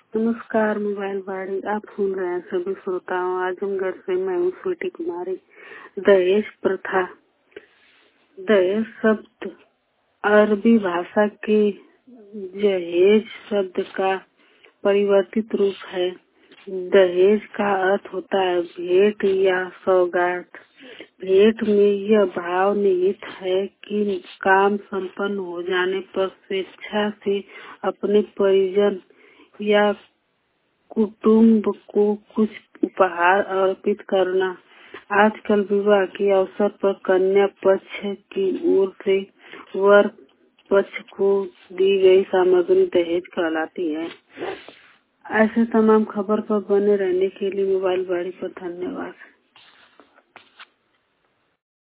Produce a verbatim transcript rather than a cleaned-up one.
नमस्कार। मोबाइल वाणी आप सुन रहे हैं सभी श्रोताओं। आजमगढ़ से मैं हूँ स्वीटी कुमारी। दहेज प्रथा। दहेज शब्द अरबी भाषा के जहेज शब्द का परिवर्तित रूप है। दहेज का अर्थ होता है भेंट या सौगात। भेंट में यह भाव निहित है कि काम संपन्न हो जाने पर स्वेच्छा से अपने परिजन या कुटुंब को कुछ उपहार अर्पित करना। आजकल विवाह के अवसर पर कन्या पक्ष की ओर से वर पक्ष को दी गई सामग्री दहेज कहलाती है। ऐसे तमाम खबर पर बने रहने के लिए मोबाइल वाणी पर धन्यवाद।